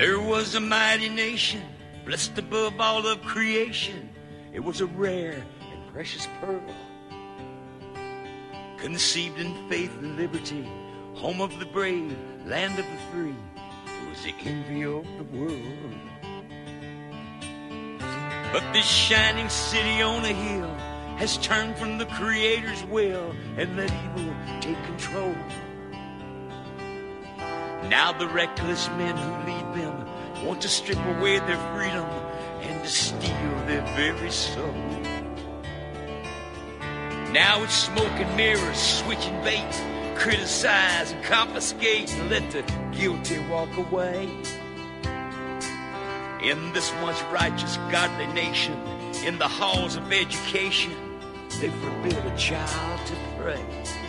There was a mighty nation, blessed above all of creation. It was a rare and precious pearl, conceived in faith and liberty, home of the brave, land of the free. It was the envy of the world. But this shining city on a hill has turned from the Creator's will and let evil take control. Now the reckless men who lead them want to strip away their freedom and to steal their very soul. Now it's smoke and mirrors, switching bait, criticize and confiscate and let the guilty walk away. In this once righteous, godly nation, in the halls of education, they forbid a child to pray.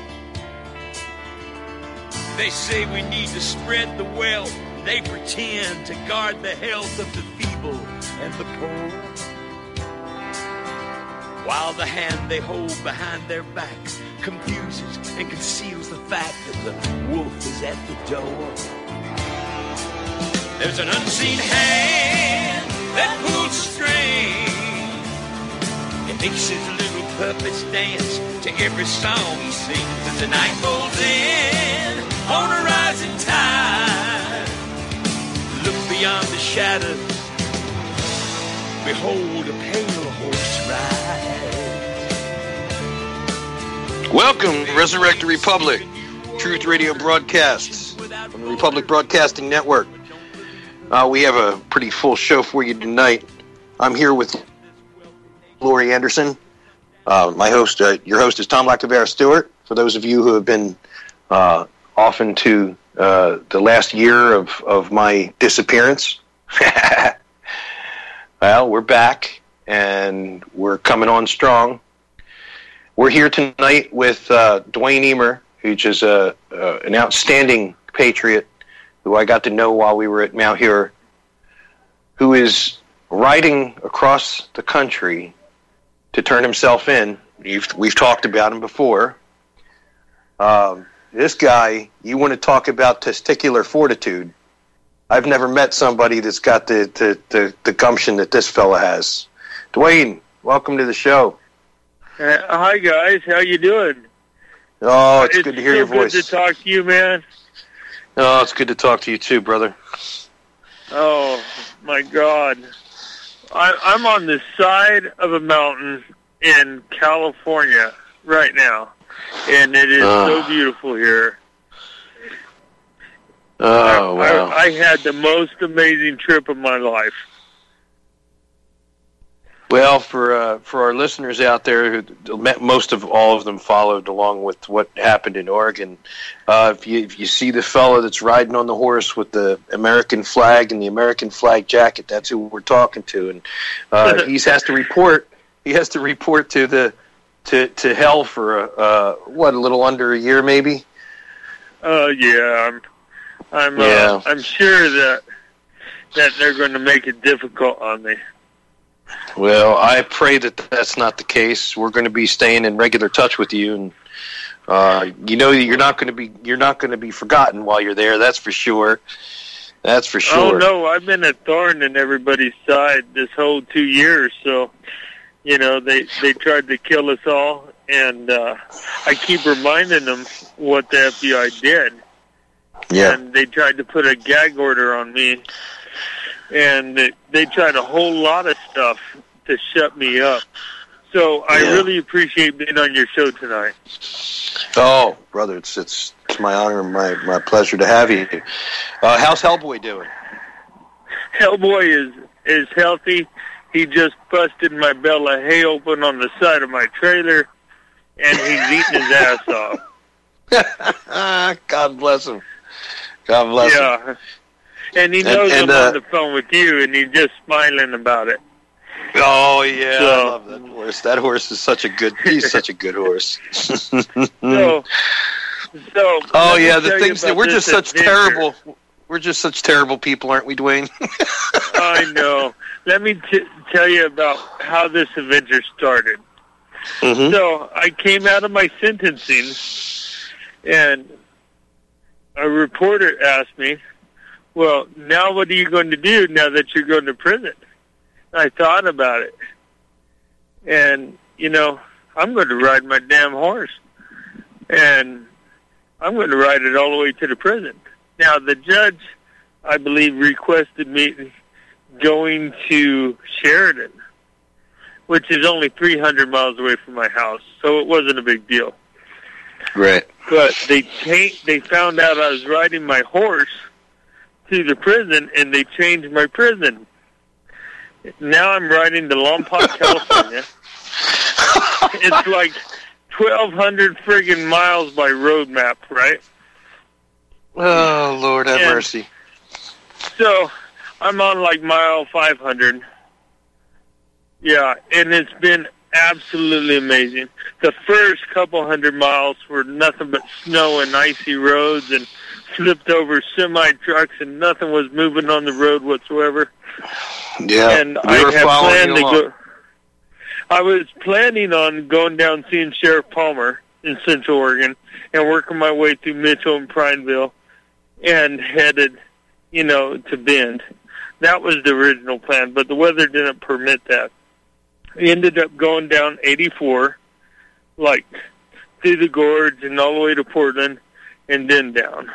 They say we need to spread the wealth. They pretend to guard the health of the feeble and the poor, while the hand they hold behind their back confuses and conceals the fact that the wolf is at the door. There's an unseen hand that pulls string. It makes his little puppets dance to every song he sings as the night rolls in on a rising tide. Look beyond the shadows, behold a pale horse ride. Welcome to Resurrect the Republic, Truth Radio broadcasts from the Republic Broadcasting Network. We have a pretty full show for you tonight. I'm here with Lori Anderson. My host, your host is Tom Lactavera Stewart. For those of you who have been off into the last year of my disappearance, well, we're back and we're coming on strong. We're here tonight with Dwayne Emer, who's just an outstanding patriot who I got to know while we were at Mount Hero, who is riding across the country to turn himself in. We've talked about him before. This guy, you want to talk about testicular fortitude. I've never met somebody that's got the gumption that this fella has. Dwayne, welcome to the show. Hi, guys. How you doing? Oh, it's good to hear your voice. It's good to talk to you, man. Oh, it's good to talk to you too, brother. Oh, my God. I'm on the side of a mountain in California right now, and it is so beautiful here. Oh, wow. I had the most amazing trip of my life. Well, for our listeners out there, most of all of them followed along with what happened in Oregon. If you see the fellow that's riding on the horse with the American flag and the American flag jacket, that's who we're talking to, and he has to report. He has to report to hell for a little under a year, maybe. Yeah, I'm sure that they're going to make it difficult on me. Well, I pray that that's not the case. We're going to be staying in regular touch with you, and you're not going to be forgotten while you're there. That's for sure. That's for sure. Oh no, I've been a thorn in everybody's side this whole 2 years. So, they tried to kill us all, and I keep reminding them what the FBI did. Yeah. And they tried to put a gag order on me. And they tried a whole lot of stuff to shut me up. So I really appreciate being on your show tonight. Oh, brother, it's my honor and my pleasure to have you. How's Hellboy doing? Hellboy is healthy. He just busted my bale of hay open on the side of my trailer, and he's eating his ass off. God bless him. God bless him. And he knows I'm on the phone with you, and he's just smiling about it. Oh, yeah, I love that horse. That horse is he's such a good horse. Oh, yeah, the things that we're just such terrible people, aren't we, Dwayne? I know. Let me tell you about how this adventure started. Mm-hmm. So I came out of my sentencing, and a reporter asked me, well, now what are you going to do now that you're going to prison? I thought about it. And, you know, I'm going to ride my damn horse. And I'm going to ride it all the way to the prison. Now, the judge, I believe, requested me going to Sheridan, which is only 300 miles away from my house, so it wasn't a big deal. Right. But they found out I was riding my horse to the prison, and they changed my prison. Now I'm riding to Lompoc, California. It's like 1,200 friggin' miles by road map, right? Oh, Lord have mercy. So I'm on like mile 500. Yeah, and it's been absolutely amazing. The first couple hundred miles were nothing but snow and icy roads and flipped over semi-trucks, and nothing was moving on the road whatsoever. Yeah, and I had planned to go. I was planning on going down seeing Sheriff Palmer in Central Oregon and working my way through Mitchell and Prineville and headed, you know, to Bend. That was the original plan, but the weather didn't permit that. We ended up going down 84, like through the gorge and all the way to Portland and then down.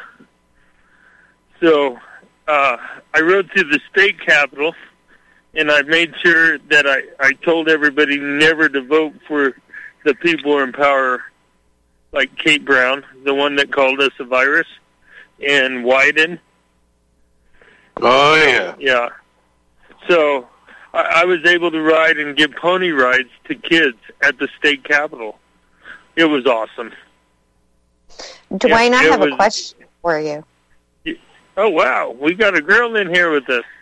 So I rode through the state capitol, and I made sure that I told everybody never to vote for the people in power, like Kate Brown, the one that called us a virus, and Wyden. Oh, yeah. Yeah. So I was able to ride and give pony rides to kids at the state capitol. It was awesome. Dwayne, I have a question for you. Oh, wow. We got a girl in here with us.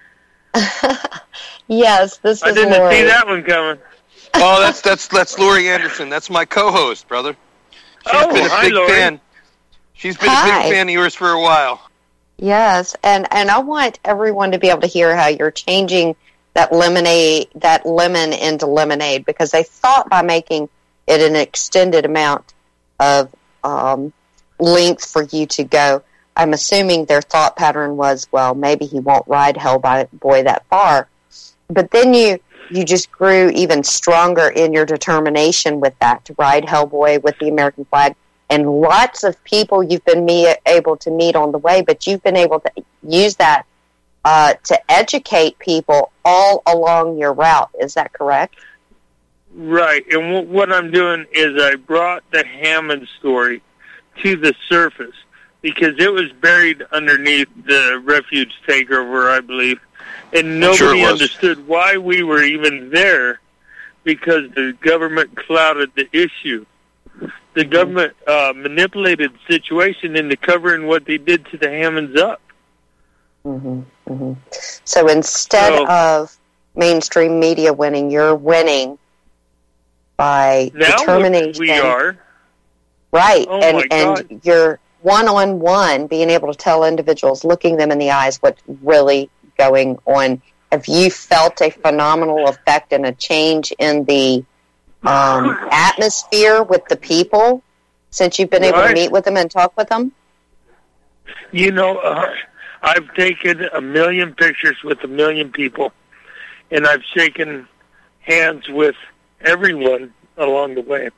Yes, this is I didn't Lori. see that one coming. Oh, that's Lori Anderson. That's my co-host, brother. She's been a big Lori. fan. She's been a big fan of yours for a while. Yes, and I want everyone to be able to hear how you're changing that lemon into lemonade, because they thought by making it an extended amount of length for you to go, I'm assuming their thought pattern was, well, maybe he won't ride Hellboy that far. But then you just grew even stronger in your determination with that, to ride Hellboy with the American flag. And lots of people you've been able to meet on the way, but you've been able to use that to educate people all along your route. Is that correct? Right. And what I'm doing is I brought the Hammond story to the surface, because it was buried underneath the refuge takeover, I believe. And nobody understood why we were even there, because the government clouded the issue. The government manipulated the situation into covering what they did to the Hammonds up. Mm-hmm, mm-hmm. So instead of mainstream media winning, you're winning by determination. We are. Right. Oh, and you're one-on-one being able to tell individuals, looking them in the eyes, what's really going on. Have you felt a phenomenal effect and a change in the atmosphere with the people since you've been able to meet with them and talk with them? You know, I've taken 1 million pictures with 1 million people, and I've shaken hands with everyone along the way.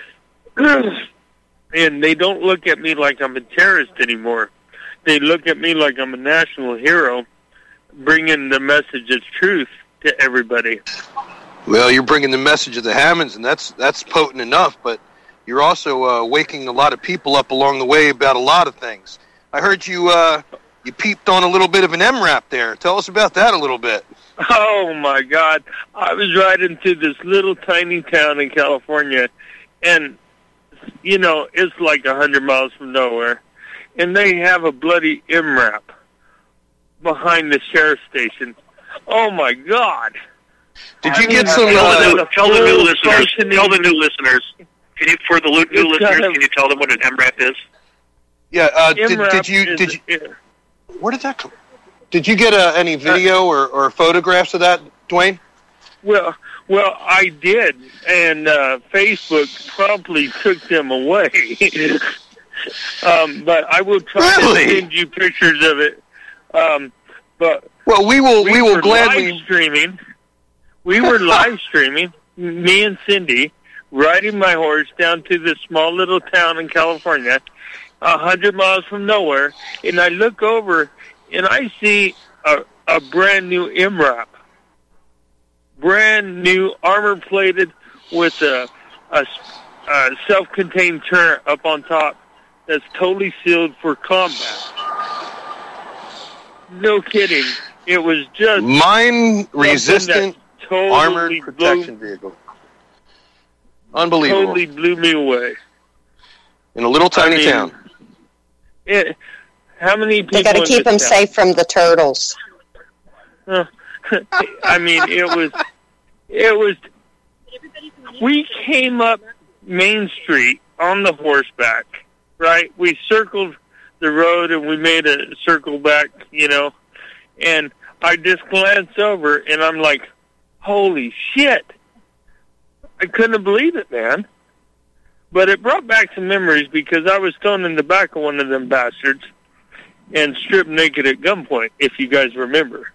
And they don't look at me like I'm a terrorist anymore. They look at me like I'm a national hero, bringing the message of truth to everybody. Well, you're bringing the message of the Hammonds, and that's potent enough, but you're also waking a lot of people up along the way about a lot of things. I heard you peeped on a little bit of an MRAP there. Tell us about that a little bit. Oh, my God. I was riding through this little tiny town in California, and, you know, it's like 100 miles from nowhere, and they have a bloody MRAP behind the sheriff's station. Oh, my God. Did you get some... Tell the new listeners. Can you, for the new listeners, can you tell them what an MRAP is? Yeah, did you... Where did that come? Did you get any video or photographs of that, Dwayne? Well, I did, and Facebook promptly took them away. But I will try to send you pictures of it. But we will gladly live streaming. We were live streaming, me and Cindy, riding my horse down to this small little town in California, 100 miles from nowhere, and I look over and I see a brand new MRAP, brand new armor plated with a self-contained turret up on top that's totally sealed for combat. No kidding. It was just mine-resistant totally armored protection vehicle. Unbelievable. Totally blew me away. In a little tiny town. How many people? They got to keep them safe from the turtles. I mean, it was. We came up Main Street on the horseback, right? We circled the road and we made a circle back, and I just glanced over and I'm like, holy shit. I couldn't believe it, man. But it brought back some memories because I was thrown in the back of one of them bastards and stripped naked at gunpoint, if you guys remember.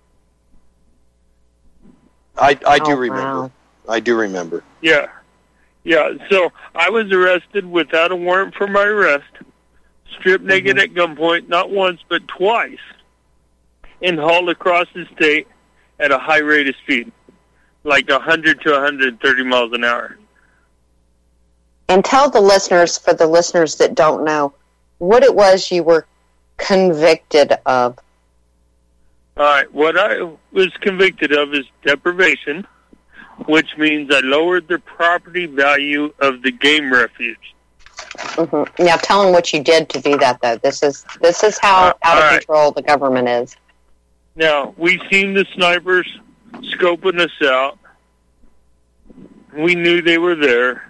I do remember. Wow. I do remember. Yeah. So I was arrested without a warrant for my arrest, stripped naked at gunpoint, not once but twice, and hauled across the state at a high rate of speed, like 100 to 130 miles an hour. And tell the listeners, for the listeners that don't know, what it was you were convicted of. All right, what I was convicted of is deprivation, which means I lowered the property value of the game refuge. Mm-hmm. Now, tell them what you did to do that, though. This is how out of control the government is. Now, we seen the snipers scoping us out. We knew they were there.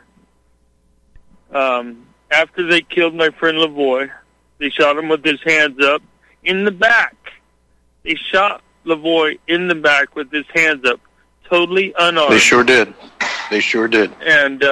After they killed my friend Lavoie, they shot him with his hands up in the back. They shot Lavoie in the back with his hands up, totally unarmed. They sure did. And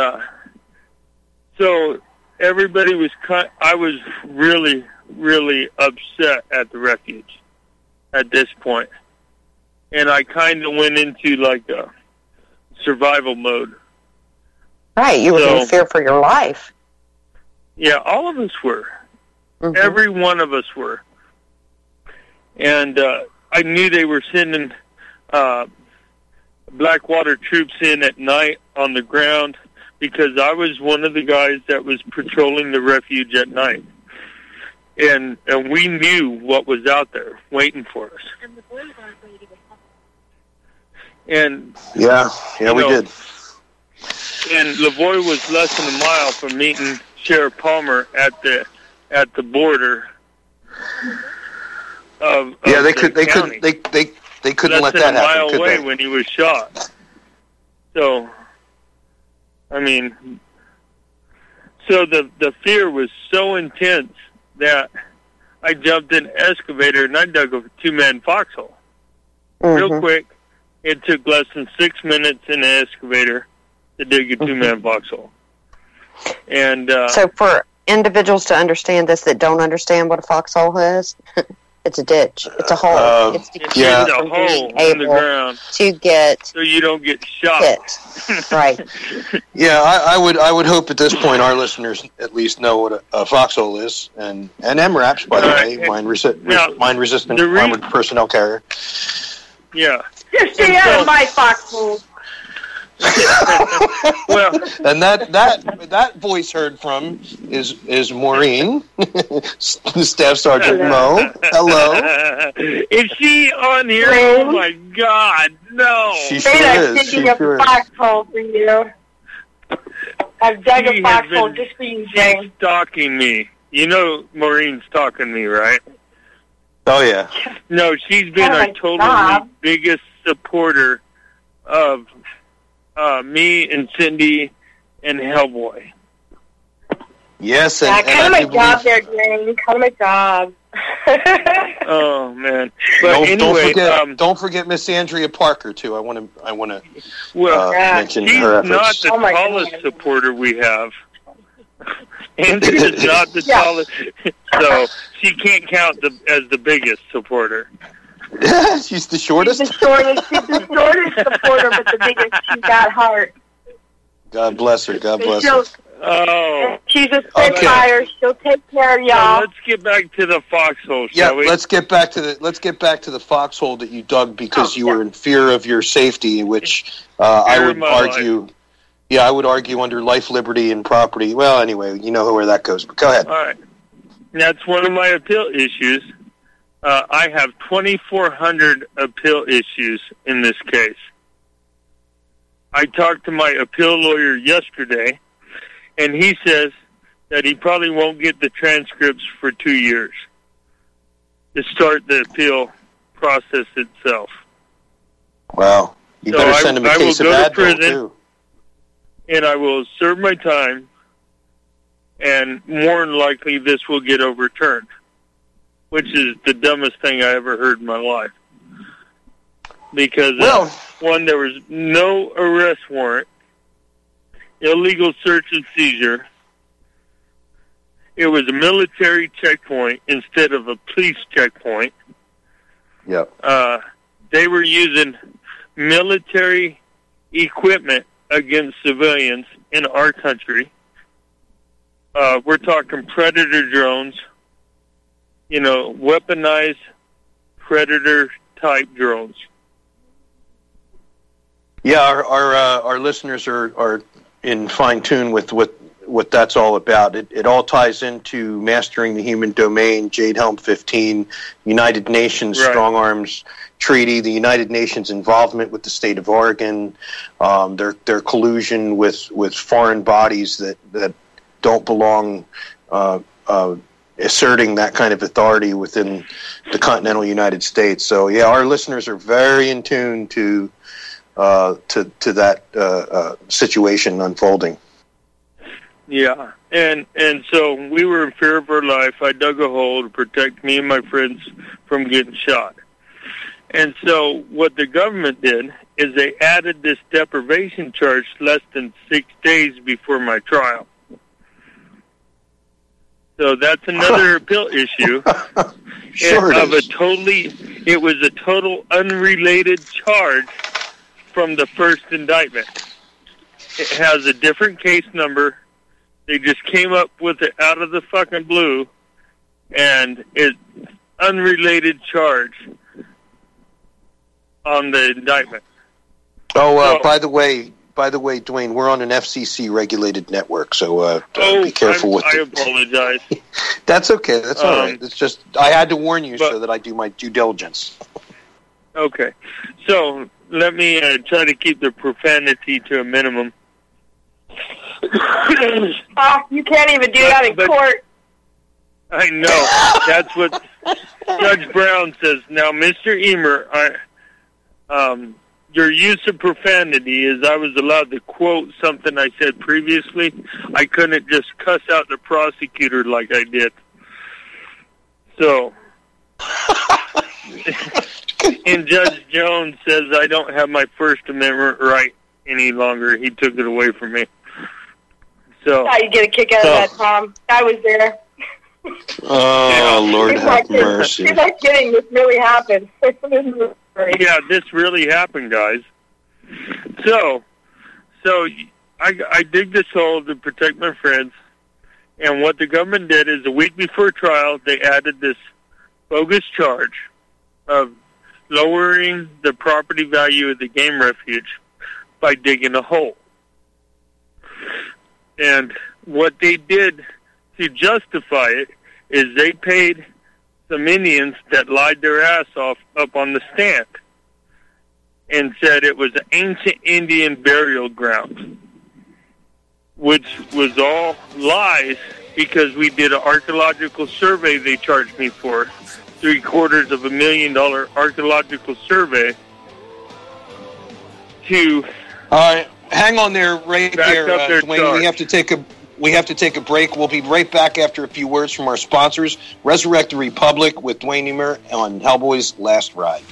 so everybody was I was really, really upset at the refuge at this point. And I kind of went into like a survival mode. Right, you were in fear for your life. Yeah, all of us were. Mm-hmm. Every one of us were. And I knew they were sending Blackwater troops in at night on the ground because I was one of the guys that was patrolling the refuge at night. And we knew what was out there waiting for us. And yeah, we did. And Lavoie was less than a mile from meeting Sheriff Palmer at the border of they couldn't let that happen. Less than a mile away when he was shot. So, I mean, the fear was so intense that I jumped in an excavator and I dug a 2-man foxhole. Real quick. It took less than 6 minutes in an excavator to dig a 2-man foxhole. And so for individuals to understand this that don't understand what a foxhole is, it's a ditch. It's a hole. It's a hole in the ground to get so you don't get shot. Hit. Right. Yeah, I would hope at this point our listeners at least know what a foxhole is, and MRAPs, by the way, mine-resistant armored personnel carrier. Yeah. Just stay out of my foxhole. Well, and that voice heard from is Maureen, Staff Sergeant Mo. Hello. Is she on here? Oh my God, no. She sure is. Digging up a foxhole for you. I've dug a foxhole just for you, Jane. She's stalking me. You know Maureen's stalking me, right? Oh yeah. No, she's been our totally biggest supporter of me and Cindy and Hellboy. Yes, and kind of my job there, Jane. Kind of my job. Oh man! But anyway, don't forget Miss Andrea Parker too. I want to mention her efforts. She's not the tallest supporter we have. Andrea's not the tallest, so she can't count as the biggest supporter. She's the shortest? She's the shortest supporter, but the biggest. She's got heart. God bless her. God bless her. Oh. She's a spitfire. Okay. She'll take care of y'all. Let's get back to the foxhole, shall we? Let's get back to the foxhole that you dug because you were in fear of your safety, which I would argue. Life. Yeah, I would argue under life, liberty, and property. Well, anyway, you know where that goes. But go ahead. All right. That's one of my appeal issues. I have 2,400 appeal issues in this case. I talked to my appeal lawyer yesterday, and he says that he probably won't get the transcripts for 2 years to start the appeal process itself. Wow. You better send him a case of Advil, too. And I will serve my time, and more than likely this will get overturned, which is the dumbest thing I ever heard in my life. Because, one, there was no arrest warrant, illegal search and seizure. It was a military checkpoint instead of a police checkpoint. Yep. They were using military equipment against civilians in our country. We're talking Predator drones, weaponized Predator-type drones. Yeah, our listeners are in fine tune with what that's all about. It all ties into Mastering the Human Domain, Jade Helm 15, United Nations Strong Arms Treaty, the United Nations involvement with the state of Oregon, their collusion with foreign bodies that don't belong, asserting that kind of authority within the continental United States. So yeah, our listeners are very in tune to that situation unfolding. Yeah, and so we were in fear of our life. I dug a hole to protect me and my friends from getting shot. And so what the government did is they added this deprivation charge less than 6 days before my trial. So that's another appeal issue. Sure it was a total unrelated charge from the first indictment. It has a different case number. They just came up with it out of the fucking blue, and it's unrelated charge on the indictment. By the way, Dwayne, we're on an FCC regulated network, so be careful with it. I apologize. That's okay. That's all right. It's just I had to warn you so that I do my due diligence. Okay, so let me try to keep the profanity to a minimum. You can't even do that in court. I know. That's what Judge Brown says. Now, Mr. Emer, your use of profanity is I was allowed to quote something I said previously. I couldn't just cuss out the prosecutor like I did. So, and Judge Jones says I don't have my First Amendment right any longer. He took it away from me. So, you get a kick out of that, Tom. I was there. Oh, Lord have mercy. You're not kidding. This really happened. Yeah, this really happened, guys. So I dig this hole to protect my friends, and what the government did is a week before trial, they added this bogus charge of lowering the property value of the game refuge by digging a hole. And what they did to justify it is they paid some Indians that lied their ass off up on the stand and said it was an ancient Indian burial ground, which was all lies because we did an archaeological survey they charged me for, $750,000 archaeological survey to... All right, hang on there, right there, Dwayne. We have to take a break. We'll be right back after a few words from our sponsors. Resurrect the Republic with Dwayne Emer on Hellboy's Last Ride.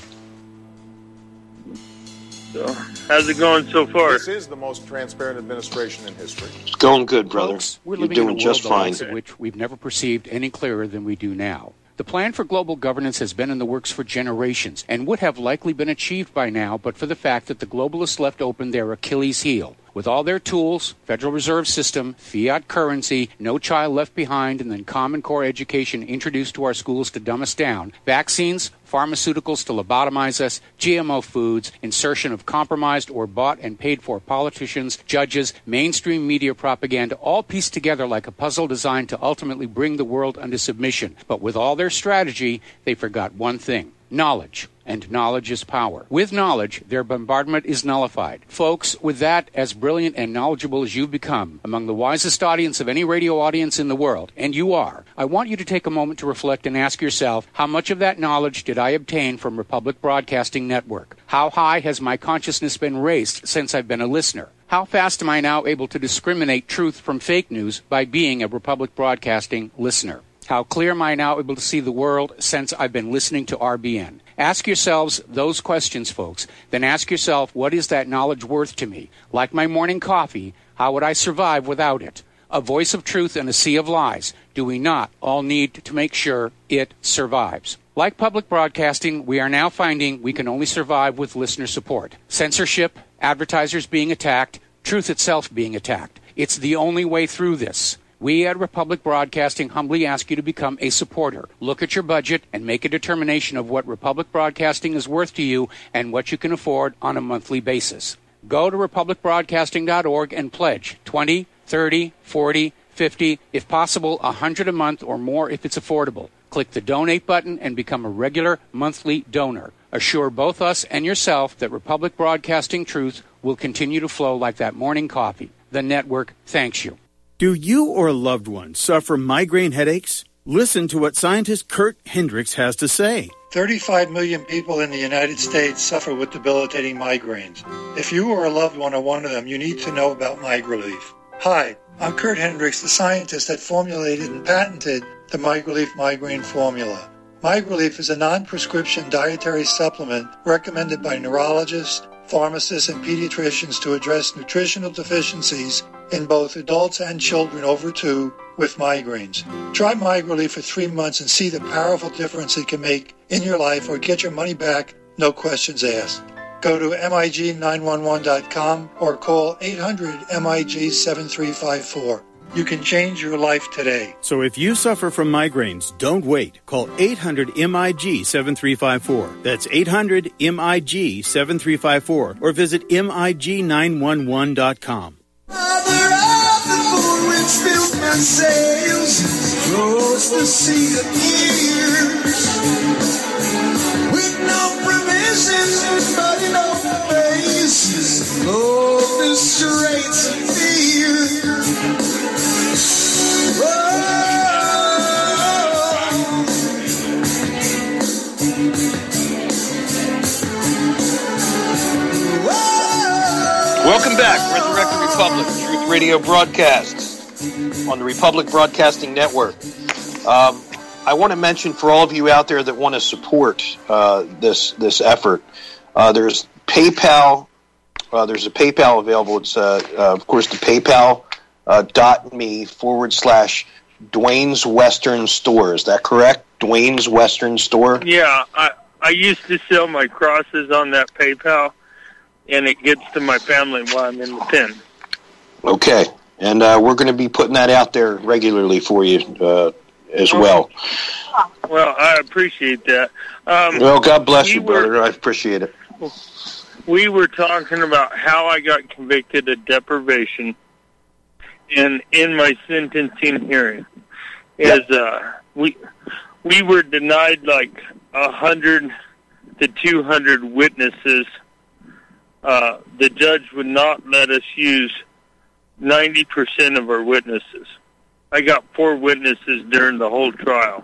So, how's it going so far? This is the most transparent administration in history. It's going good, brother. Folks, we're You're living doing in a just world fine. the likes of which we've never perceived any clearer than we do now. The plan for global governance has been in the works for generations and would have likely been achieved by now but for the fact that the globalists left open their Achilles heel. With all their tools, Federal Reserve System, fiat currency, no child left behind, and then Common Core education introduced to our schools to dumb us down, vaccines, pharmaceuticals to lobotomize us, GMO foods, insertion of compromised or bought and paid for politicians, judges, mainstream media propaganda, all pieced together like a puzzle designed to ultimately bring the world under submission. But with all their strategy, they forgot one thing: knowledge. And knowledge is power. With knowledge, their bombardment is nullified. Folks, with that, as brilliant and knowledgeable as you've become, among the wisest audience of any radio audience in the world, and you are, I want you to take a moment to reflect and ask yourself, how much of that knowledge did I obtain from Republic Broadcasting Network? How high has my consciousness been raised since I've been a listener? How fast am I now able to discriminate truth from fake news by being a Republic Broadcasting listener? How clear am I now able to see the world since I've been listening to RBN? Ask yourselves those questions, folks. Then ask yourself, what is that knowledge worth to me? Like my morning coffee, how would I survive without it? A voice of truth in a sea of lies. Do we not all need to make sure it survives? Like public broadcasting, we are now finding we can only survive with listener support. Censorship, advertisers being attacked, truth itself being attacked. It's the only way through this. We at Republic Broadcasting humbly ask you to become a supporter. Look at your budget and make a determination of what Republic Broadcasting is worth to you and what you can afford on a monthly basis. Go to republicbroadcasting.org and pledge $20, $30, $40, $50, if possible, $100 a month or more if it's affordable. Click the donate button and become a regular monthly donor. Assure both us and yourself that Republic Broadcasting truth will continue to flow like that morning coffee. The network thanks you. Do you or a loved one suffer migraine headaches? Listen to what scientist Kurt Hendricks has to say. 35 million people in the United States suffer with debilitating migraines. If you or a loved one are one of them, you need to know about MigraLief. Hi, I'm Kurt Hendricks, the scientist that formulated and patented the MigraLief migraine formula. MigraLief is a non-prescription dietary supplement recommended by neurologists, pharmacists, and pediatricians to address nutritional deficiencies in both adults and children over 2 with migraines. Try MigraLief for 3 months and see the powerful difference it can make in your life, or get your money back, no questions asked. Go to MIG911.com or call 800-MIG-7354. You can change your life today. So if you suffer from migraines, don't wait. Call 800-MIG-7354. That's 800-MIG-7354. Or visit MIG911.com. Close the sea of years with no provisions but in open faces. Love is straight to fear. Welcome back, Resurrected Republic, Truth Radio broadcasts on the Republic Broadcasting Network. I want to mention for all of you out there that want to support this effort, there's PayPal. There's a PayPal available. It's of course the PayPal.me/Dwayne's Western Store. Is that correct? Dwayne's Western Store. Yeah, I used to sell my crosses on that PayPal, and it gets to my family while I'm in the pen. Okay, and we're going to be putting that out there regularly for you as well. Well, I appreciate that. Well, God bless you, brother. I appreciate it. We were talking about how I got convicted of deprivation in my sentencing hearing. We were denied like 100 to 200 witnesses. The judge would not let us use 90% of our witnesses. I got 4 witnesses during the whole trial.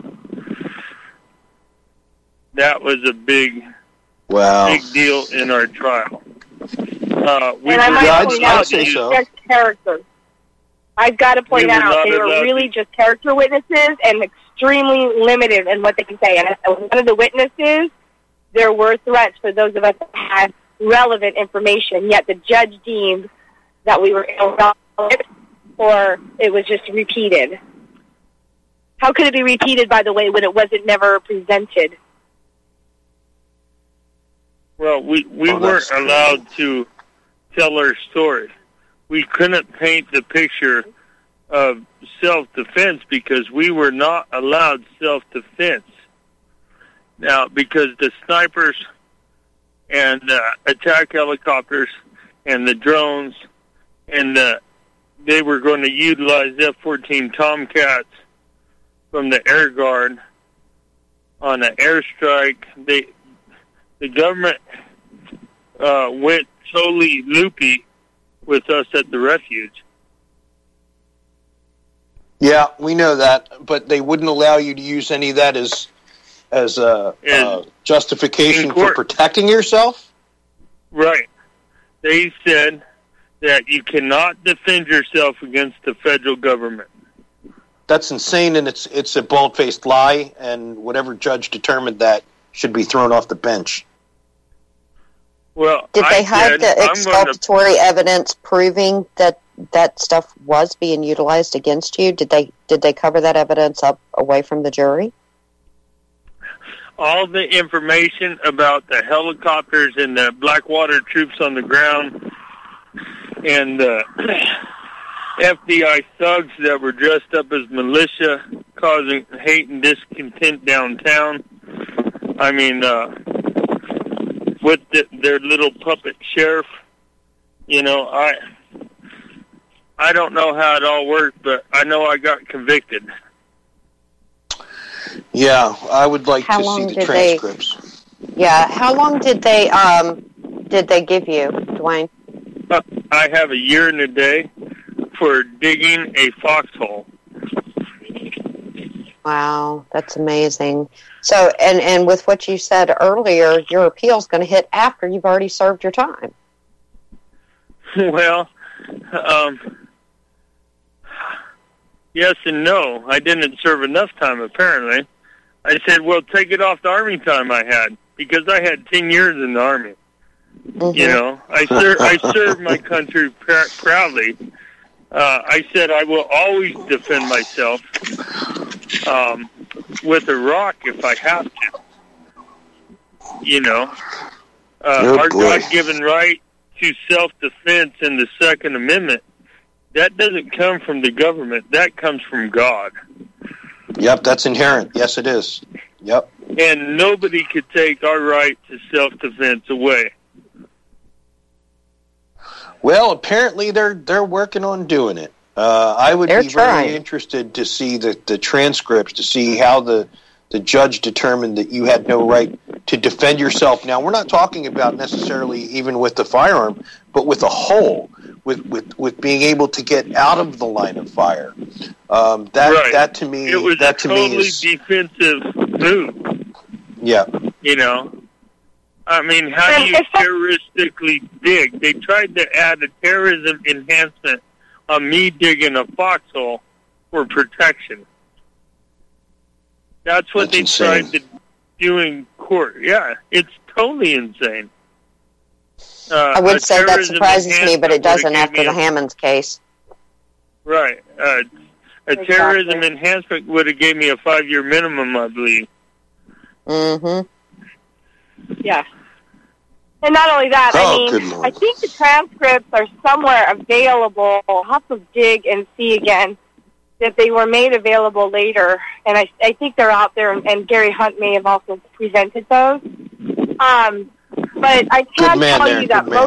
That was a big deal in our trial. And I might point out, just characters. I've got to point out, they were really just character witnesses and extremely limited in what they can say. And one of the witnesses, there were threats for those of us that had relevant information, yet the judge deemed that we were irrelevant or it was just repeated. How could it be repeated, by the way, when it wasn't never presented? Well, we weren't allowed to tell our story. We couldn't paint the picture of self-defense because we were not allowed self-defense. Now, because the snipers and attack helicopters and the drones and they were going to utilize F-14 Tomcats from the Air Guard on an airstrike, the government went totally loopy with us at the refuge. Yeah, we know that, but they wouldn't allow you to use any of that as justification for protecting yourself? Right. They said that you cannot defend yourself against the federal government. That's insane, and it's a bald-faced lie, and whatever judge determined that should be thrown off the bench. Well, did they hide the exculpatory evidence proving that stuff was being utilized against you? Did they cover that evidence up away from the jury? All the information about the helicopters and the Blackwater troops on the ground and the FBI thugs that were dressed up as militia causing hate and discontent downtown. I mean, with their little puppet sheriff, you know, I don't know how it all worked, but I know I got convicted. Yeah, I would like to see the transcripts. How long did they give you, Dwayne? I have a year and a day for digging a foxhole. Wow, that's amazing. So, and with what you said earlier, your appeal's going to hit after you've already served your time. Well, yes and no. I didn't serve enough time, apparently. I said, well, take it off the Army time I had, because I had 10 years in the Army. Mm-hmm. You know, I served my country proudly. I said I will always defend myself with a rock if I have to. You know, our God-given right to self-defense in the Second Amendment, that doesn't come from the government. That comes from God. Yep, that's inherent. Yes, it is. Yep. And nobody could take our right to self-defense away. Well, apparently they're working on doing it. I would be very interested to see the transcripts, to see how the judge determined that you had no right to defend yourself. Now, we're not talking about necessarily even with the firearm, but with a hole, with being able to get out of the line of fire. That to me, it was that a totally defensive move. Yeah. You know, I mean, how do you terroristically dig? They tried to add a terrorism enhancement on me digging a foxhole for protection. That's what they tried to do in court. Yeah, it's totally insane. I would say that surprises me, but it doesn't after the Hammonds case. Right. A terrorism enhancement would have gave me a 5-year minimum, I believe. Mm-hmm. Yeah. And not only that, I think the transcripts are somewhere available. I'll have to dig and see again that they were made available later. And I think they're out there, and Gary Hunt may have also presented those. But I can tell you that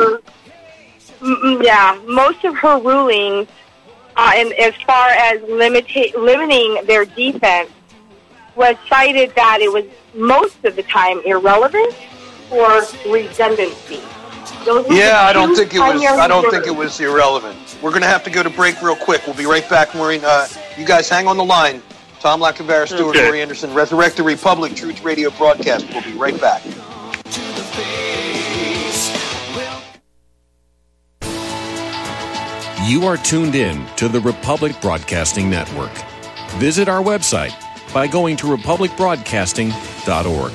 most of her rulings, and as far as limiting their defense, was cited that it was most of the time irrelevant or redundancy. I don't think it was irrelevant. We're going to have to go to break real quick. We'll be right back, Maureen. You guys hang on the line. Tom Lacavera, Stuart, Laurie Anderson, Resurrect the Republic, Truth Radio broadcast. We'll be right back. You are tuned in to the Republic Broadcasting Network. Visit our website by going to republicbroadcasting.org.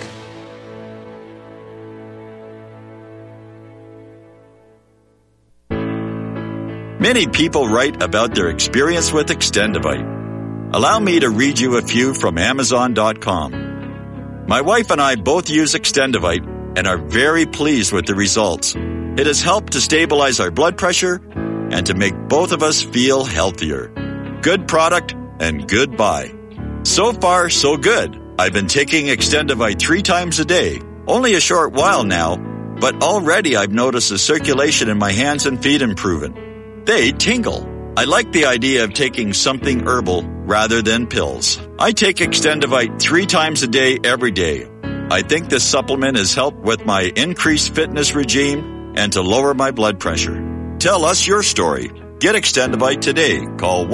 Many people write about their experience with Extendivite. Allow me to read you a few from Amazon.com. My wife and I both use Extendivite and are very pleased with the results. It has helped to stabilize our blood pressure and to make both of us feel healthier. Good product and good buy. So far, so good. I've been taking Extendivite 3 times a day, only a short while now, but already I've noticed the circulation in my hands and feet improving. They tingle. I like the idea of taking something herbal rather than pills. I take Extendivite 3 times a day, every day. I think this supplement has helped with my increased fitness regime and to lower my blood pressure. Tell us your story. Get Extendivite today. Call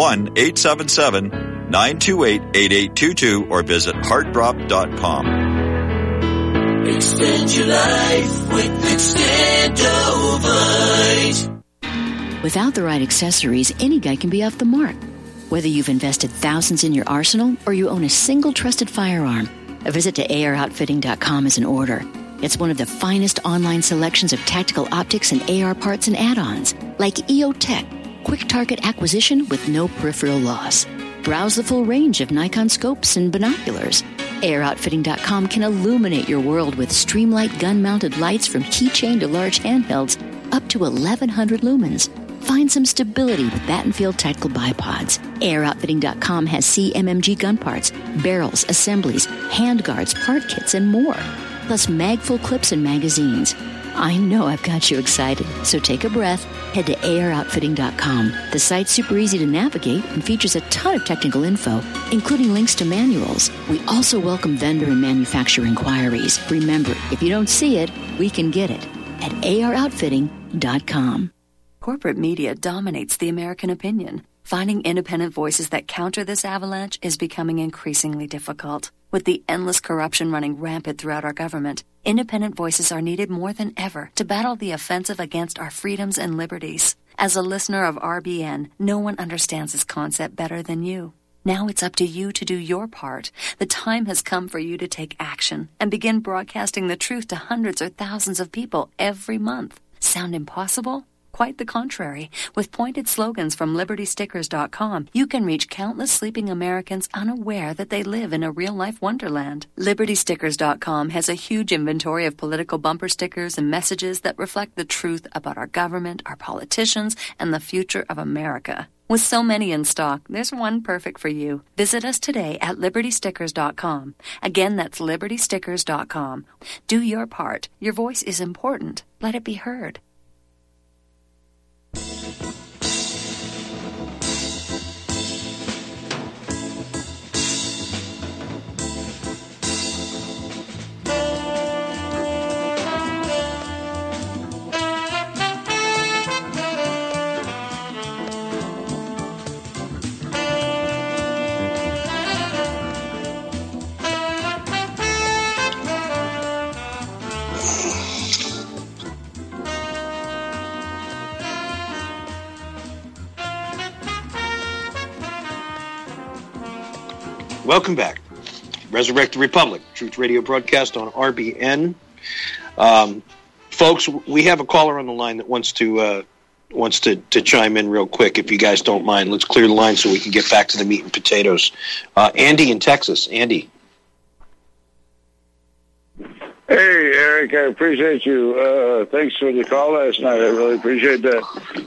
1-877-928-8822 or visit heartdrop.com. Extend your life with Extendivite. Without the right accessories, any guy can be off the mark. Whether you've invested thousands in your arsenal or you own a single trusted firearm, a visit to AROutfitting.com is in order. It's one of the finest online selections of tactical optics and AR parts and add-ons, like EOTech, quick target acquisition with no peripheral loss. Browse the full range of Nikon scopes and binoculars. AROutfitting.com can illuminate your world with Streamlight gun-mounted lights from keychain to large handhelds up to 1,100 lumens. Find some stability with Battenfield tactical bipods. AirOutfitting.com has CMMG gun parts, barrels, assemblies, handguards, part kits, and more. Plus magful clips and magazines. I know I've got you excited, so take a breath. Head to AirOutfitting.com. The site's super easy to navigate and features a ton of technical info, including links to manuals. We also welcome vendor and manufacturer inquiries. Remember, if you don't see it, we can get it at AirOutfitting.com. Corporate media dominates the American opinion. Finding independent voices that counter this avalanche is becoming increasingly difficult. With the endless corruption running rampant throughout our government, independent voices are needed more than ever to battle the offensive against our freedoms and liberties. As a listener of RBN, no one understands this concept better than you. Now it's up to you to do your part. The time has come for you to take action and begin broadcasting the truth to hundreds or thousands of people every month. Sound impossible? Quite the contrary. With pointed slogans from LibertyStickers.com, you can reach countless sleeping Americans unaware that they live in a real-life wonderland. LibertyStickers.com has a huge inventory of political bumper stickers and messages that reflect the truth about our government, our politicians, and the future of America. With so many in stock, there's one perfect for you. Visit us today at LibertyStickers.com. Again, that's LibertyStickers.com. Do your part. Your voice is important. Let it be heard. Welcome back. Resurrect the Republic, Truth Radio broadcast on RBN. Folks, we have a caller on the line that wants to chime in real quick, if you guys don't mind. Let's clear the line so we can get back to the meat and potatoes. Andy in Texas. Andy. Hey, Eric, I appreciate you. Thanks for the call last night. I really appreciate that.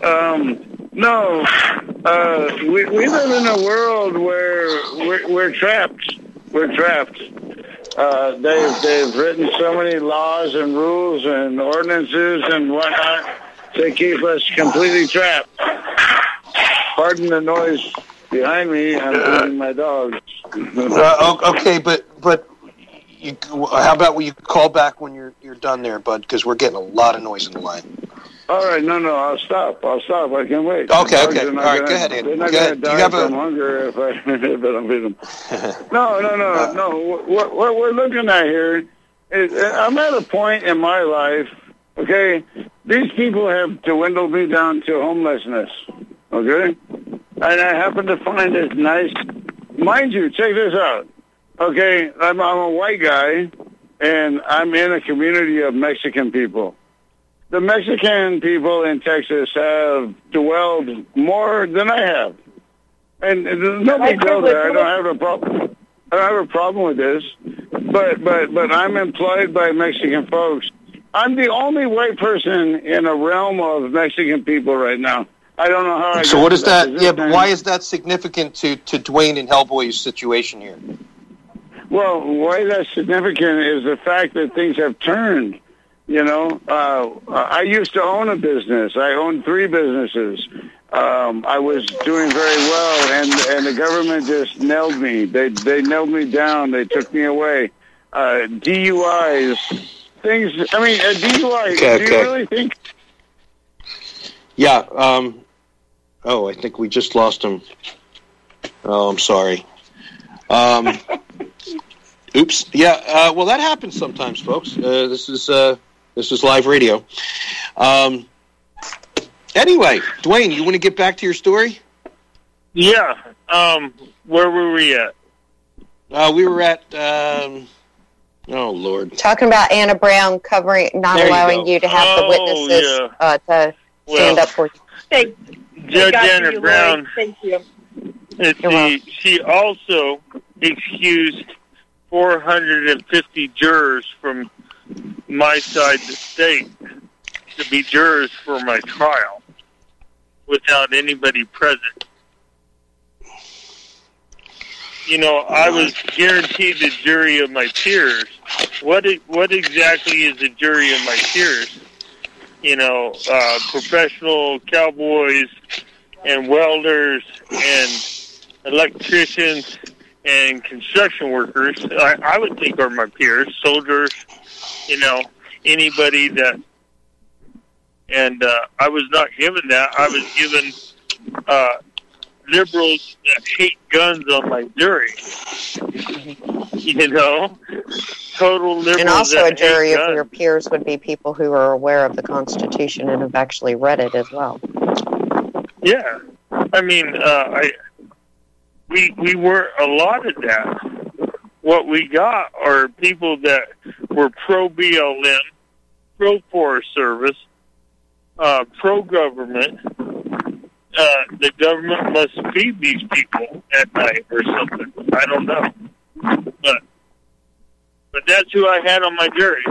We live in a world where we're trapped. We're trapped. They've written so many laws and rules and ordinances and whatnot to keep us completely trapped. Pardon the noise behind me. I'm feeding my dogs. Okay, but how about you call back when you're done there, bud? Because we're getting a lot of noise in the line. All right, no, I'll stop. I can wait. Okay. All right, go ahead, Andy. They're not going to die from hunger if I feed them. No. What we're looking at here is, I'm at a point in my life, okay? These people have dwindled me down to homelessness, okay? And I happen to find this nice, mind you, check this out. Okay, I'm a white guy, and I'm in a community of Mexican people. The Mexican people in Texas have dwelled more than I have. and there's no big deal there. I don't have a problem. I don't have a problem with this, but I'm employed by Mexican folks. I'm the only white person in a realm of Mexican people right now. I don't know how. So what is that? Yeah, but why is that significant to Dwayne and Hellboy's situation here? Well, why that's significant is the fact that things have turned. You know, I used to own a business. I owned 3 businesses. I was doing very well, and the government just nailed me. They nailed me down. They took me away. DUIs, things. I mean, DUI. Do you really think? Yeah. Oh, I think we just lost him. Oh, I'm sorry. Oops. Yeah. Well, that happens sometimes, folks. This is live radio. Anyway, Dwayne, you want to get back to your story? Yeah. Where were we at? We were at. Oh Lord. Talking about Anna Brown not allowing you to have the witnesses to stand up for you. Judge Anna Brown. Thank you. She also excused 450 jurors from my side of the state to be jurors for my trial without anybody present. You know, I was guaranteed the jury of my peers. What exactly is the jury of my peers? You know, professional cowboys and welders and electricians and construction workers, I would think are my peers, soldiers, you know, anybody that, and I was not given that. I was given liberals that hate guns on my jury. You know, total liberals. And also a jury of your peers would be people who are aware of the Constitution and have actually read it as well. Yeah. I mean, we weren't allotted that. What we got are people that were pro-BLM, pro-Forest Service, pro-government. The government must feed these people at night or something. I don't know. But that's who I had on my jury.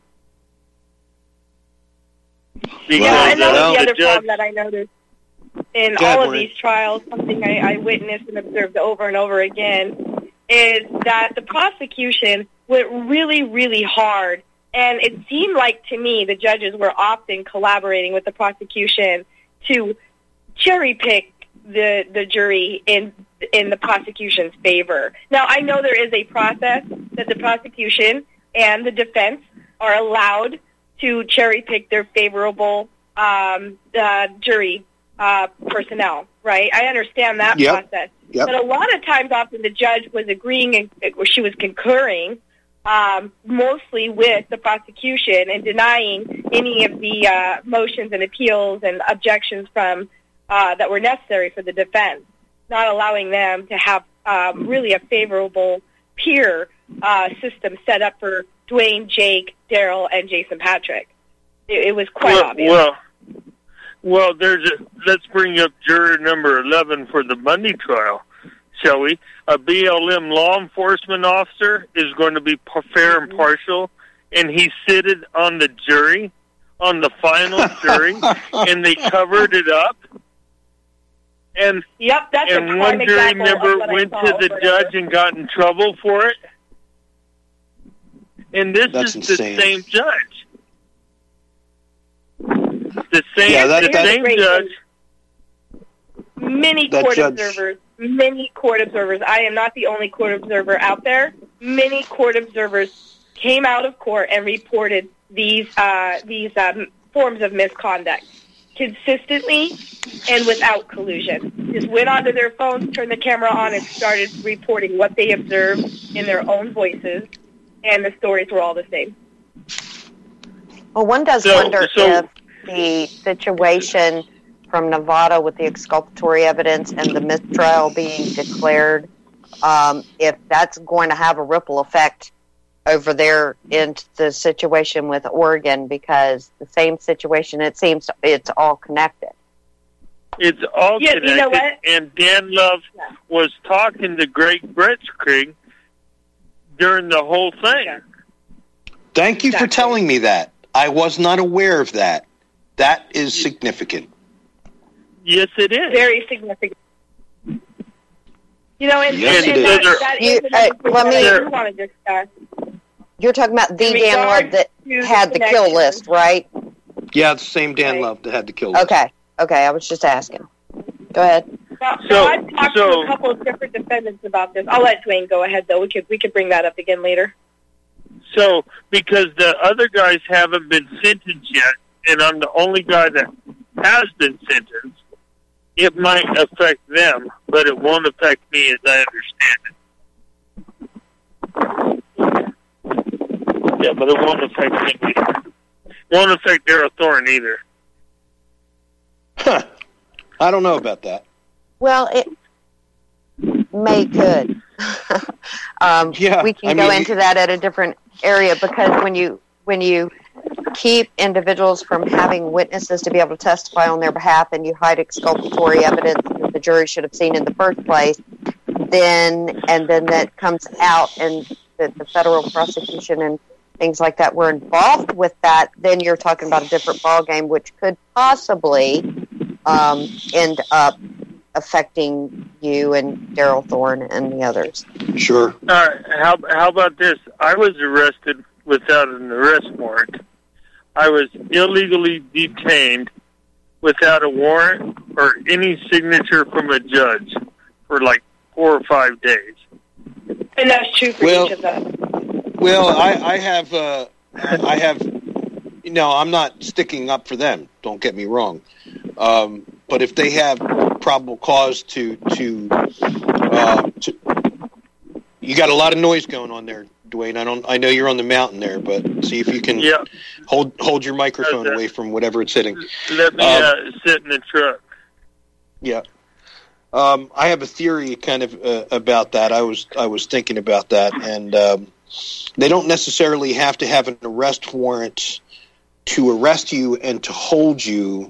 Yeah, and that was the other problem that I noticed in all of these trials, something I witnessed and observed over and over again, is that the prosecution went really, really hard. And it seemed like, to me, the judges were often collaborating with the prosecution to cherry-pick the jury in the prosecution's favor. Now, I know there is a process that the prosecution and the defense are allowed to cherry-pick their favorable jury personnel, right? I understand that process. Yep. But a lot of times, often the judge was agreeing, or she was concurring, mostly with the prosecution and denying any of the motions and appeals and objections from that were necessary for the defense, not allowing them to have really a favorable peer system set up for Dwayne, Jake, Daryl, and Jason Patrick. It was quite obvious. Well, let's bring up juror number 11 for the Bundy trial, shall we? A BLM law enforcement officer is going to be fair and partial, and he seated on the jury, on the final jury, and they covered it up. And that's and one jury member went to the judge and got in trouble for it. And this is insane. The same judge. The same judge. Many court observers. I am not the only court observer out there. Many court observers came out of court and reported these forms of misconduct consistently and without collusion. Just went onto their phones, turned the camera on, and started reporting what they observed in their own voices, and the stories were all the same. Well, one does wonder if the situation from Nevada with the exculpatory evidence and the mistrial being declared, if that's going to have a ripple effect over there into the situation with Oregon, because the same situation, it seems it's all connected. It's all Yeah, connected. you know what? And Dan Love was talking to Greg Blitzkrieg during the whole thing. Yeah. Thank you for telling me that. I was not aware of that. That is significant. Yes, it is. Very significant. You know, and, Yes, and it is. that is another thing that I do want to discuss. You're talking about the In Dan Love regard that to had the kill connection. list, right? Yeah, it's the same Dan Love that had the kill list. Okay, I was just asking. Go ahead. So I've talked to a couple of different defendants about this. I'll let Dwayne go ahead, though. We could bring that up again later. So, because the other guys haven't been sentenced yet, and I'm the only guy that has been sentenced, it might affect them, but it won't affect me as I understand it. Yeah, but it won't affect them either. Won't affect Darrell Thorne either. Huh. I don't know about that. Well, it could. We can go into that at a different area, because when you keep individuals from having witnesses to be able to testify on their behalf, and you hide exculpatory evidence that the jury should have seen in the first place, then that comes out, and the federal prosecution and things like that were involved with that, then you're talking about a different ballgame, which could possibly end up affecting you and Darrell Thorne and the others. Sure. All right. How about this? I was arrested without an arrest warrant. I was illegally detained without a warrant or any signature from a judge for like 4 or 5 days. And that's true for each of them. Well, I have, you know, I'm not sticking up for them. Don't get me wrong. But if they have probable cause to you got a lot of noise going on there, Dwayne. I know you're on the mountain there, but see if you can hold your microphone away from whatever it's hitting. Let me sit in the truck. Yeah. I have a theory kind of about that. I was thinking about that, and they don't necessarily have to have an arrest warrant to arrest you and to hold you.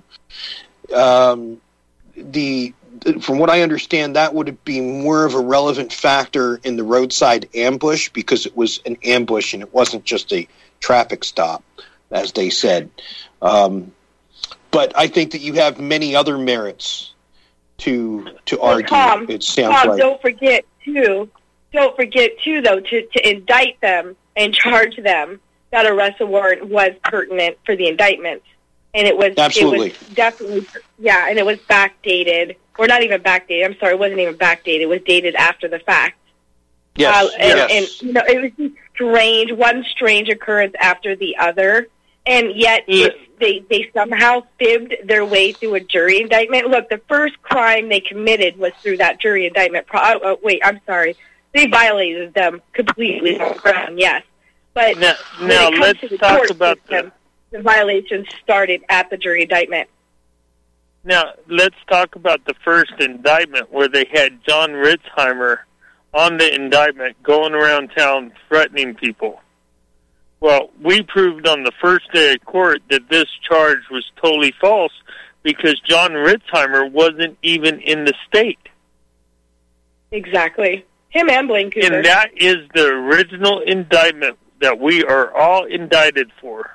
From what I understand, that would be more of a relevant factor in the roadside ambush, because it was an ambush and it wasn't just a traffic stop, as they said. But I think that you have many other merits to argue. Tom, it sounds like. Don't forget too, though, to indict them and charge them. That arrest warrant was pertinent for the indictment, and it was absolutely. It was definitely, yeah, and it was backdated, or not even backdated. I'm sorry, it wasn't even backdated. It was dated after the fact. Yes, and you know, it was just strange, one strange occurrence after the other, and yet they somehow fibbed their way through a jury indictment. Look, the first crime they committed was through that jury indictment. Wait, I'm sorry. They violated them completely on the ground, yes. But now let's talk about the violations started at the jury indictment. Now, let's talk about the first indictment, where they had John Ritzheimer on the indictment going around town threatening people. Well, we proved on the first day of court that this charge was totally false, because John Ritzheimer wasn't even in the state. Exactly. Him and Blaine Cooper. And that is the original indictment that we are all indicted for.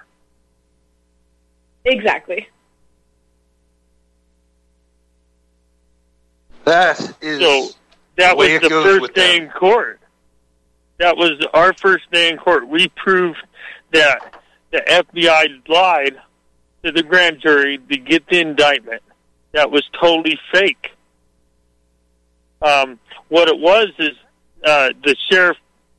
Exactly. That is so that was the first day in court. That was our first day in court. We proved that the FBI lied to the grand jury to get the indictment. That was totally fake. What it was is the sheriff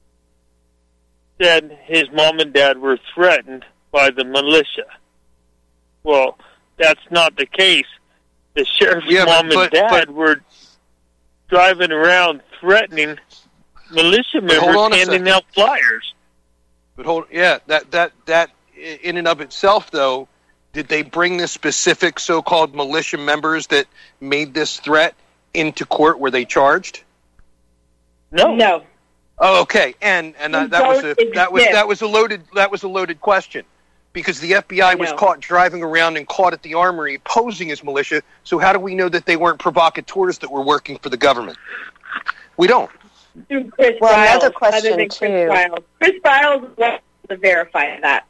said his mom and dad were threatened by the militia. Well, that's not the case. The sheriff's mom and dad were driving around threatening militia members, handing out flyers. But that in and of itself, though, did they bring the specific so-called militia members that made this threat into court? Were they charged? No. Oh, okay. And that was a loaded question. because the FBI was caught driving around and caught at the armory posing as militia. So how do we know that they weren't provocateurs that were working for the government? We don't. Chris Biles, another question too. Chris Biles wants to verify that.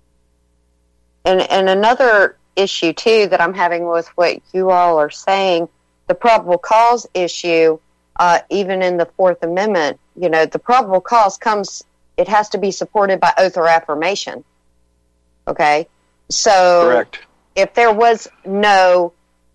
And another issue too that I'm having with what you all are saying, the probable cause issue, even in the Fourth Amendment, the probable cause comes. It has to be supported by oath or affirmation. Okay, so correct. If there was no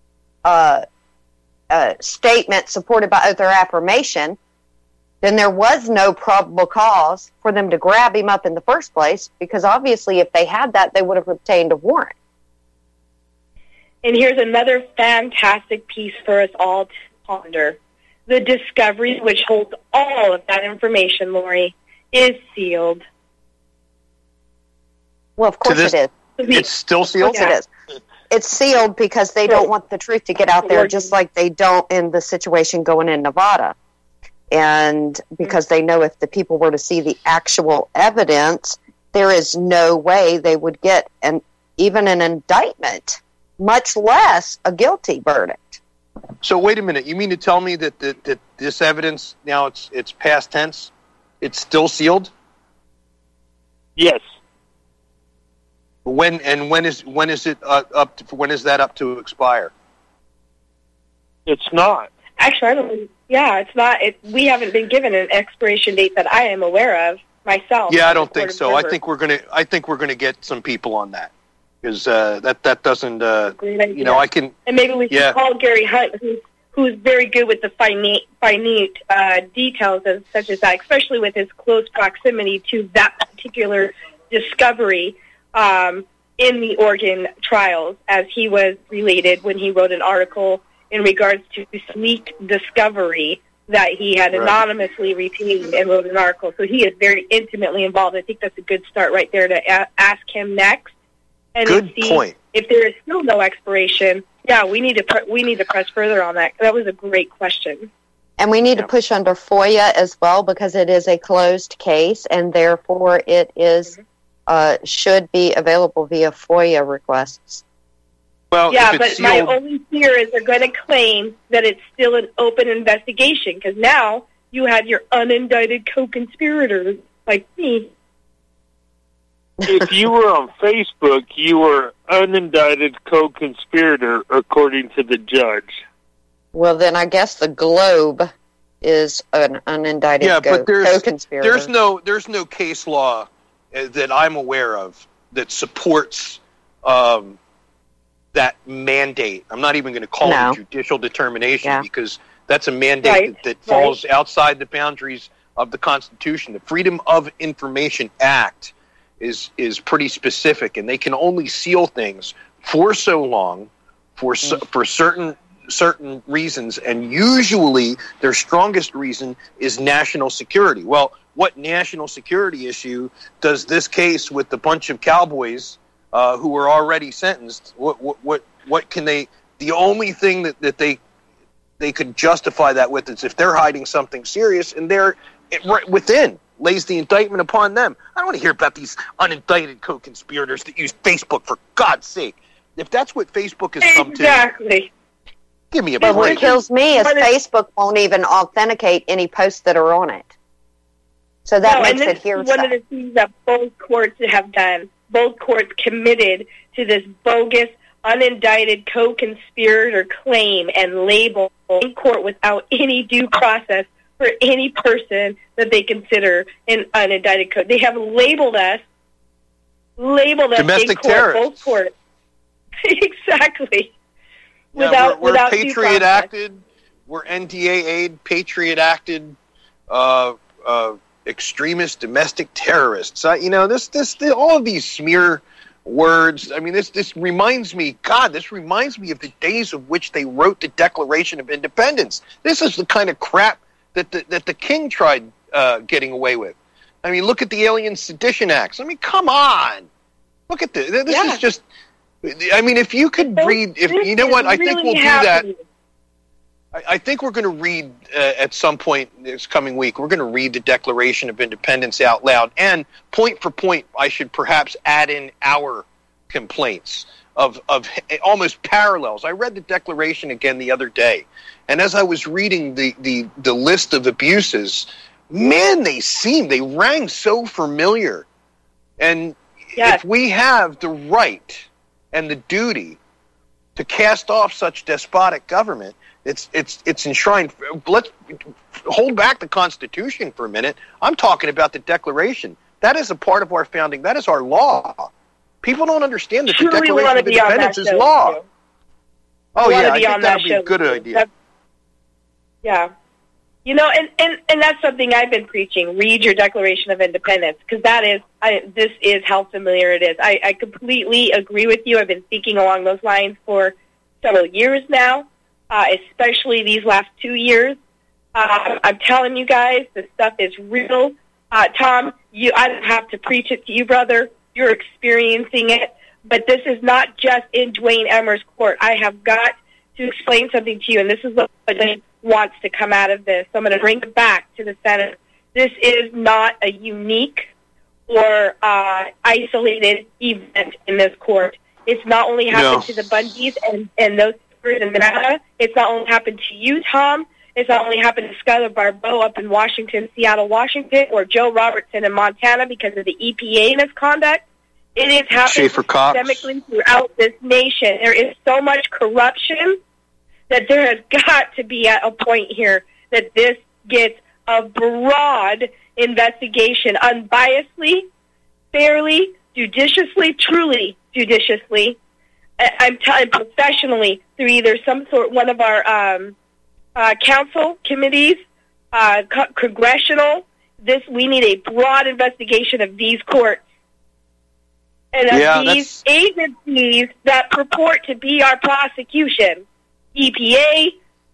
statement supported by oath or affirmation, then there was no probable cause for them to grab him up in the first place, because obviously if they had that, they would have obtained a warrant. And here's another fantastic piece for us all to ponder. The discovery, which holds all of that information, Lori, is sealed. Well, of course it is. It's still sealed? Of course it is. It's sealed because they don't want the truth to get out there, just like they don't in the situation going in Nevada. And because they know if the people were to see the actual evidence, there is no way they would get even an indictment, much less a guilty verdict. So wait a minute. You mean to tell me that this evidence, now it's past tense, it's still sealed? Yes. When is that up to expire? It's not. Actually, I don't. Yeah, it's not. We haven't been given an expiration date that I am aware of myself. Yeah, I don't think so. I think we're gonna get some people on that, because that doesn't. I can. And maybe we can call Gary Hunt, who's very good with the minute details such as that, especially with his close proximity to that particular discovery in the Oregon trials, as he was related when he wrote an article in regards to leaked discovery that he had anonymously retained and wrote an article. So he is very intimately involved. I think that's a good start right there to ask him next. And good see point. If there is still no expiration, we need to press further on that. That was a great question. And we need to push under FOIA as well, because it is a closed case, and therefore it is should be available via FOIA requests. Well, but my only fear is they're going to claim that it's still an open investigation, because now you have your unindicted co-conspirators like me. If you were on Facebook, you were unindicted co-conspirator, according to the judge. Well, then I guess the Globe is an unindicted co-conspirator. There's no case law that I'm aware of that supports that mandate. I'm not even going to call it a judicial determination, because that's a mandate that falls outside the boundaries of the Constitution. The Freedom of Information Act is pretty specific, and they can only seal things for so long, for certain reasons, and usually their strongest reason is national security. Well, what national security issue does this case with the bunch of cowboys who were already sentenced? What can they? The only thing that they could justify that with is if they're hiding something serious, and they're right within lays the indictment upon them. I don't want to hear about these unindicted co-conspirators that use Facebook, for God's sake. If that's what Facebook has come to, give me a break. But what kills me is Facebook won't even authenticate any posts that are on it. So that makes it hearsay. One of the things that both courts have done. Both courts committed to this bogus, unindicted co-conspirator claim and label in court without any due process for any person that they consider an unindicted co. They have labeled us domestic in court, terrorists. both courts. Exactly. Yeah, we're without Patriot acted. We're NDAA'd, Patriot acted, extremist domestic terrorists. All of these smear words. I mean, this reminds me. God, this reminds me of the days of which they wrote the Declaration of Independence. This is the kind of crap that the king tried getting away with. I mean, look at the Alien Sedition Acts. I mean, come on. Look at this. This is just. I mean, if you could read, I think we'll do that. I think we're going to read at some point this coming week, we're going to read the Declaration of Independence out loud. And point for point, I should perhaps add in our complaints of almost parallels. I read the Declaration again the other day. And as I was reading the list of abuses, man, they rang so familiar. And if we have the right and the duty to cast off such despotic government, it's enshrined. Let's hold back the Constitution for a minute. I'm talking about the Declaration. That is a part of our founding. That is our law. People don't understand that the Declaration of Independence is law. Too. Oh, yeah, I think that would be a good idea. Yeah. You know, and that's something I've been preaching. Read your Declaration of Independence, because this is how familiar it is. I completely agree with you. I've been speaking along those lines for several years now. Especially these last 2 years. I'm telling you guys, this stuff is real. Tom, I don't have to preach it to you, brother. You're experiencing it. But this is not just in Dwayne Emmer's court. I have got to explain something to you, and this is what wants to come out of this. So I'm going to bring it back to the Senate. This is not a unique or isolated event in this court. It's not only happened to the Bundys and those in Nevada. It's not only happened to you, Tom. It's not only happened to Skylar Barbeau up in Washington, Seattle, Washington, or Joe Robertson in Montana because of the EPA misconduct. It is happening systemically throughout this nation. There is so much corruption that there has got to be at a point here that this gets a broad investigation, unbiasedly, fairly, judiciously, truly judiciously. I'm telling professionally through either one of our council committees, congressional. We need a broad investigation of these courts and of these agencies that purport to be our prosecution, EPA,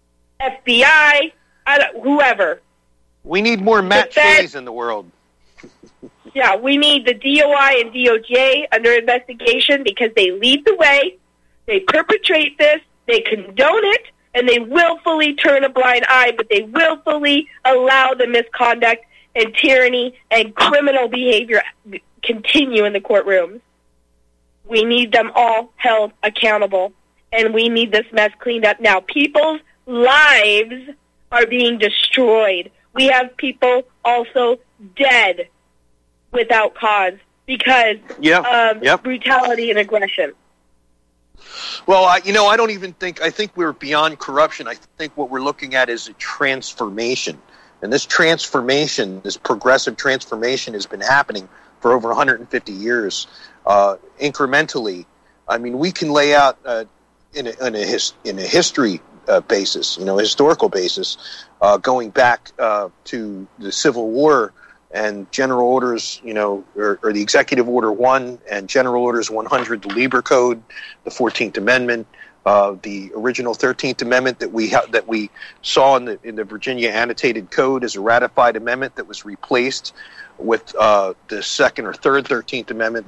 FBI, whoever. We need more Matt Shays in the world. Yeah, we need the DOI and DOJ under investigation because they lead the way, they perpetrate this, they condone it, and they willfully turn a blind eye, but they willfully allow the misconduct and tyranny and criminal behavior continue in the courtrooms. We need them all held accountable, and we need this mess cleaned up now. People's lives are being destroyed. We have people also dead without cause because of brutality and aggression. Well, I don't even think, I think we're beyond corruption. I think what we're looking at is a transformation. And this transformation, this progressive transformation has been happening for over 150 years, incrementally. I mean, we can lay out in a history basis, a historical basis, going back to the Civil War and General Orders, or the Executive Order 1 and General Orders 100, the Lieber Code, the 14th Amendment, the original 13th Amendment that we saw in the Virginia Annotated Code as a ratified amendment that was replaced with the second or third 13th Amendment.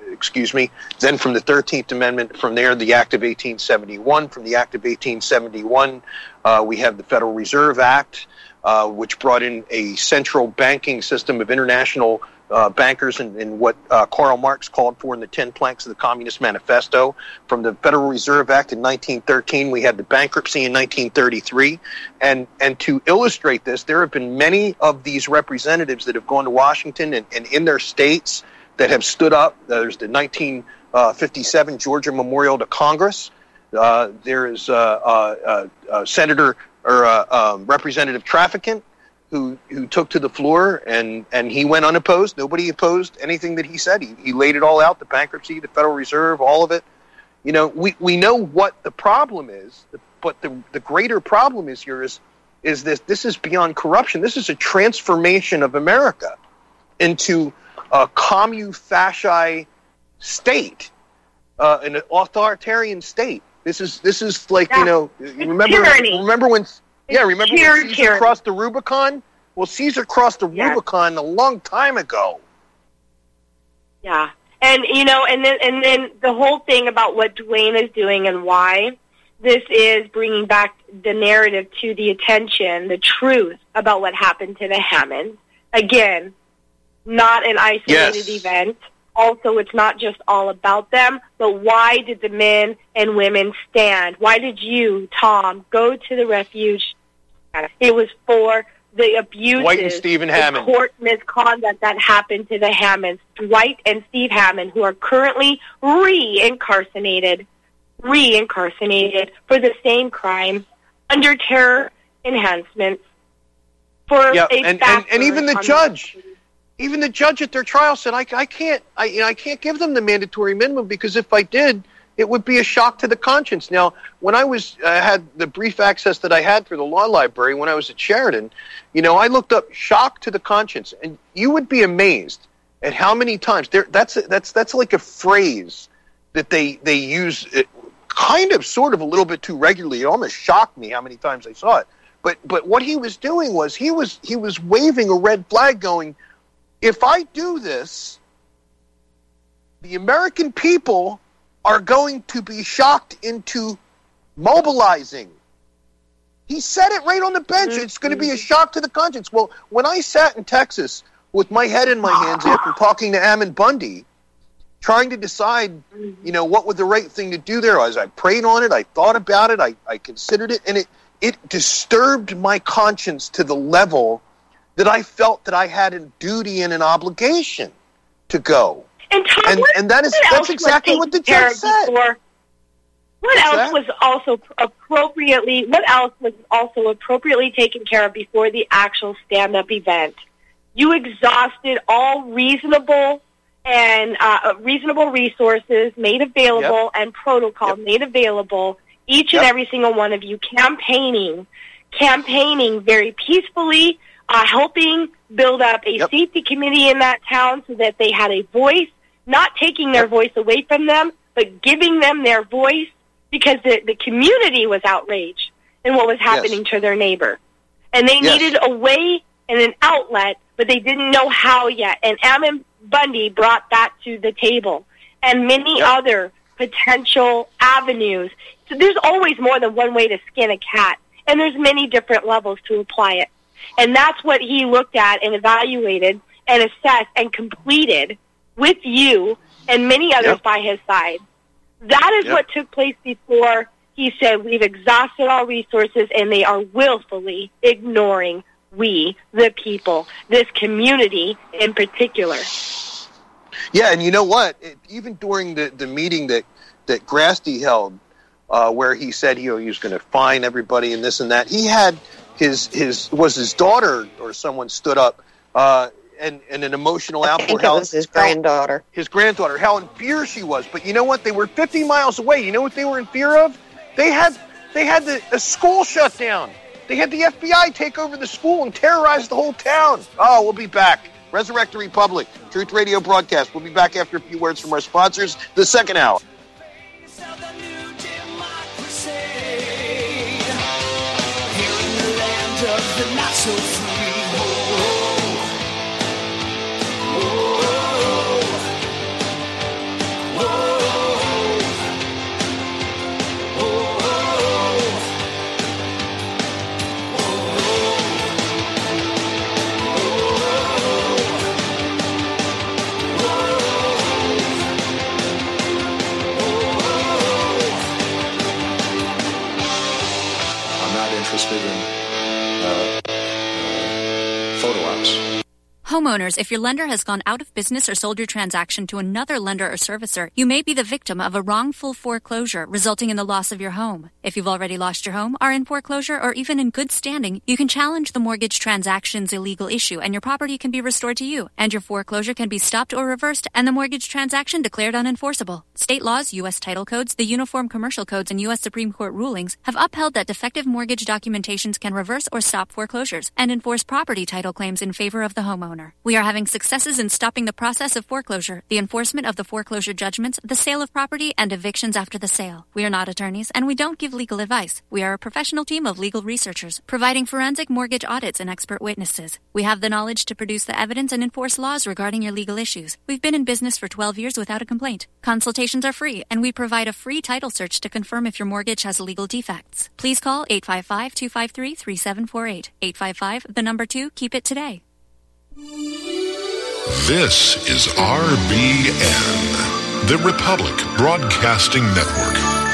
Then from the 13th Amendment, from there, the Act of 1871. From the Act of 1871, we have the Federal Reserve Act, which brought in a central banking system of international bankers and what Karl Marx called for in the 10 planks of the Communist Manifesto. From the Federal Reserve Act in 1913, we had the bankruptcy in 1933. And to illustrate this, there have been many of these representatives that have gone to Washington and in their states that have stood up. There's the 1957 Georgia Memorial to Congress. There is Senator or Representative Traficant who took to the floor and he went unopposed. Nobody opposed anything that he said. He laid it all out, the bankruptcy, the Federal Reserve, all of it. We know what the problem is, but the greater problem is here is this is beyond corruption. This is a transformation of America into a commu-fasci state, an authoritarian state. This is like, remember when Caesar crossed the Rubicon? Well, Caesar crossed the Rubicon a long time ago. Yeah. And and then the whole thing about what Dwayne is doing and why this is bringing back the narrative to the attention, the truth about what happened to the Hammonds. Again, not an isolated event. Also, it's not just all about them, but why did the men and women stand? Why did you, Tom, go to the refuge? It was for the abuses, Dwight and Stephen Hammond, the court misconduct that happened to the Hammonds. Dwight and Steve Hammond, who are currently reincarcerated for the same crime under terror enhancements. For and even the judge. Even the judge at their trial said, I can't give them the mandatory minimum because if I did, it would be a shock to the conscience. Now, when I had the brief access that I had through the law library when I was at Sheridan, I looked up shock to the conscience, and you would be amazed at how many times that's like a phrase that they use kind of sort of a little bit too regularly. It almost shocked me how many times I saw it. But what he was doing was he was waving a red flag going, if I do this, the American people are going to be shocked into mobilizing. He said it right on the bench. It's going to be a shock to the conscience. Well, when I sat in Texas with my head in my hands after talking to Ammon Bundy, trying to decide, what was the right thing to do there, as I prayed on it, I thought about it, I considered it, and it disturbed my conscience to the level that I felt that I had a duty and an obligation to go. And Tom, that's exactly what the judge said. What else was also appropriately taken care of before the actual stand-up event? You exhausted all reasonable resources made available and protocol made available. Each and every single one of you campaigning very peacefully, helping build up a safety committee in that town so that they had a voice, not taking their voice away from them, but giving them their voice because the community was outraged in what was happening to their neighbor. And they needed a way and an outlet, but they didn't know how yet. And Ammon Bundy brought that to the table and many other potential avenues. So there's always more than one way to skin a cat, and there's many different levels to apply it. And that's what he looked at and evaluated and assessed and completed with you and many others by his side. That is what took place before he said, we've exhausted all resources, and they are willfully ignoring we, the people, this community in particular. Yeah, and you know what? Even during the meeting that Grasty held, where he said he was going to fine everybody and this and that, he had his daughter or someone stood up and an emotional outpour. I think it was his granddaughter. His granddaughter, how in fear she was. But you know what? They were 50 miles away. You know what they were in fear of? They had the school shut down. They had the FBI take over the school and terrorize the whole town. Oh, we'll be back. Resurrect the Republic, Truth Radio broadcast. We'll be back after a few words from our sponsors, the second hour. Photo ops. Homeowners, if your lender has gone out of business or sold your transaction to another lender or servicer, you may be the victim of a wrongful foreclosure resulting in the loss of your home. If you've already lost your home, are in foreclosure, or even in good standing, you can challenge the mortgage transaction's illegal issue and your property can be restored to you, and your foreclosure can be stopped or reversed and the mortgage transaction declared unenforceable. State laws, U.S. title codes, the Uniform Commercial Codes, and U.S. Supreme Court rulings have upheld that defective mortgage documentations can reverse or stop foreclosures and enforce property title claims in favor of the homeowner. homeowner. We are having successes in stopping the process of foreclosure, the enforcement of the foreclosure judgments, the sale of property, and evictions after the sale. We are not attorneys, and we don't give legal advice. We are a professional team of legal researchers, providing forensic mortgage audits and expert witnesses. We have the knowledge to produce the evidence and enforce laws regarding your legal issues. We've been in business for 12 years without a complaint. Consultations are free, and we provide a free title search to confirm if your mortgage has legal defects. Please call 855-253-3748. 855, 2, keep it today. This is RBN, the Republic Broadcasting Network.